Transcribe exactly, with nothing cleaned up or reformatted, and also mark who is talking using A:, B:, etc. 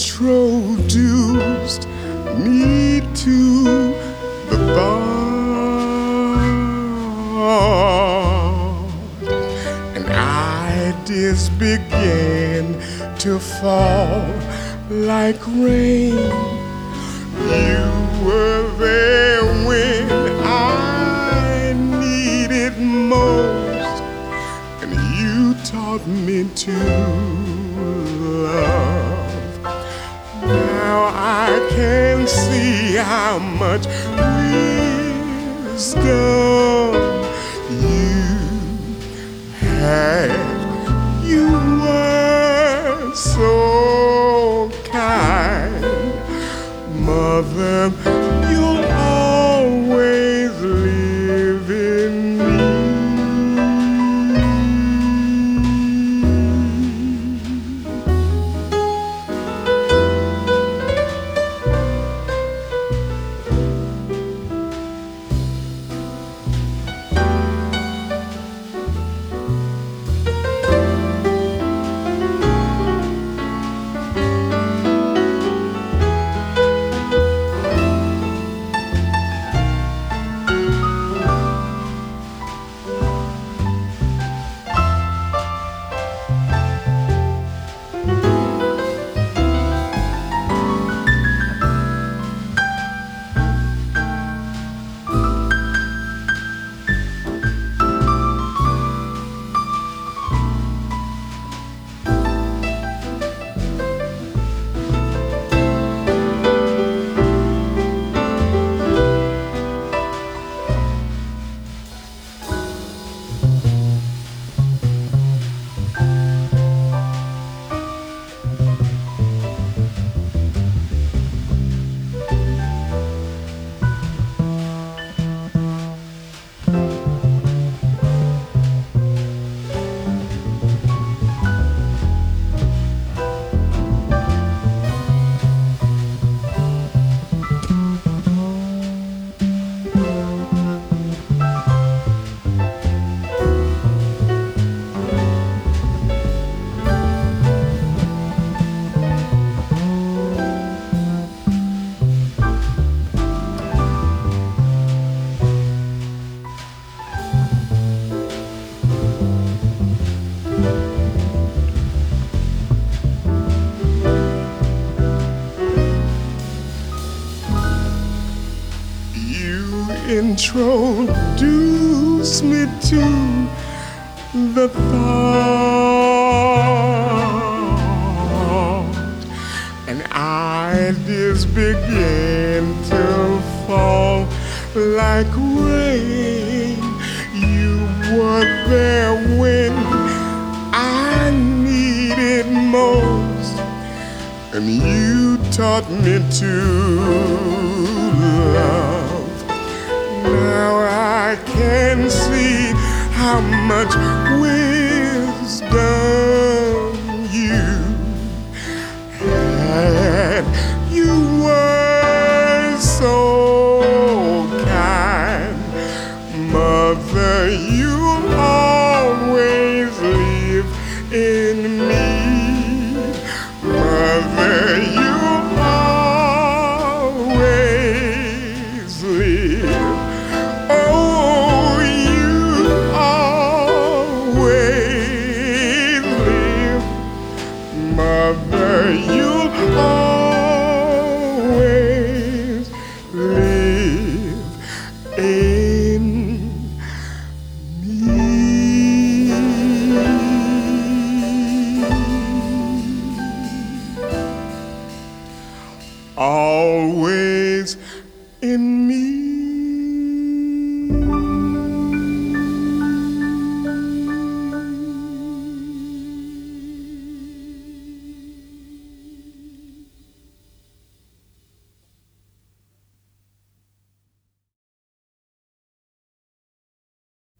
A: introduced me to the thought, and ideas began to fall like rain. You were there when I needed most, and you taught me to love. Now I can see how much wisdom you had. You were so kind, Mother. You'll always live in me. Introduce me to the thought, and ideas begin to fall like rain. You were there when I needed most, and you taught me to love. Now I can see how much wisdom you had. You were so kind, Mother. You'll always live in me, Mother. You'll always live.